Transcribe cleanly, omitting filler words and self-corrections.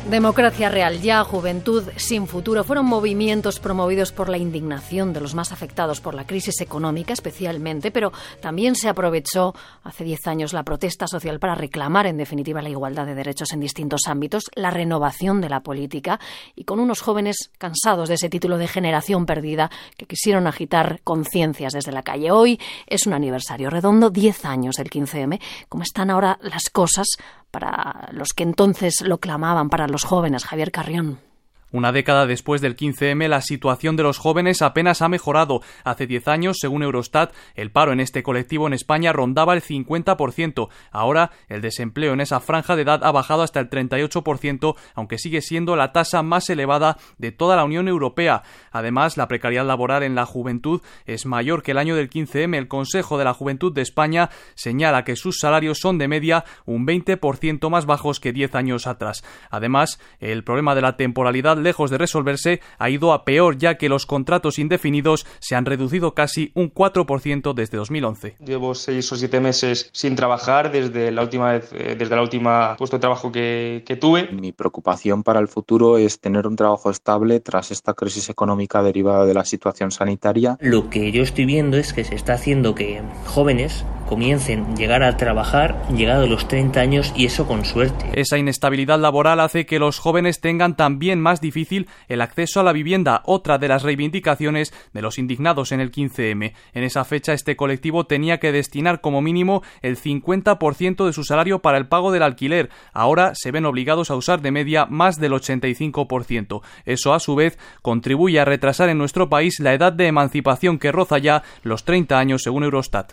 Democracia real ya, juventud sin futuro, fueron movimientos promovidos por la indignación de los más afectados por la crisis económica especialmente, pero también se aprovechó hace 10 años la protesta social para reclamar en definitiva la igualdad de derechos en distintos ámbitos, la renovación de la política y con unos jóvenes cansados de ese título de generación perdida que quisieron agitar conciencias desde la calle. Hoy es un aniversario redondo, 10 años del 15M. ¿Cómo están ahora las cosas para los que entonces lo clamaban, para los jóvenes? Javier Carrión. Una década después del 15M, la situación de los jóvenes apenas ha mejorado. Hace 10 años, según Eurostat, el paro en este colectivo en España rondaba el 50%. Ahora, el desempleo en esa franja de edad ha bajado hasta el 38%, aunque sigue siendo la tasa más elevada de toda la Unión Europea. Además, la precariedad laboral en la juventud es mayor que el año del 15M. El Consejo de la Juventud de España señala que sus salarios son de media un 20% más bajos que 10 años atrás. Además, el problema de la temporalidad, lejos de resolverse, ha ido a peor, ya que los contratos indefinidos se han reducido casi un 4% desde 2011. Llevo 6 o 7 meses sin trabajar desde la última puesto de trabajo que tuve. Mi preocupación para el futuro es tener un trabajo estable tras esta crisis económica derivada de la situación sanitaria. Lo que yo estoy viendo es que se está haciendo que jóvenes comiencen a llegar a trabajar llegado a los 30 años y eso con suerte. Esa inestabilidad laboral hace que los jóvenes tengan también más difícil el acceso a la vivienda, otra de las reivindicaciones de los indignados en el 15M. En esa fecha, este colectivo tenía que destinar como mínimo el 50% de su salario para el pago del alquiler. Ahora se ven obligados a usar de media más del 85%. Eso, a su vez, contribuye a retrasar en nuestro país la edad de emancipación, que roza ya los 30 años según Eurostat.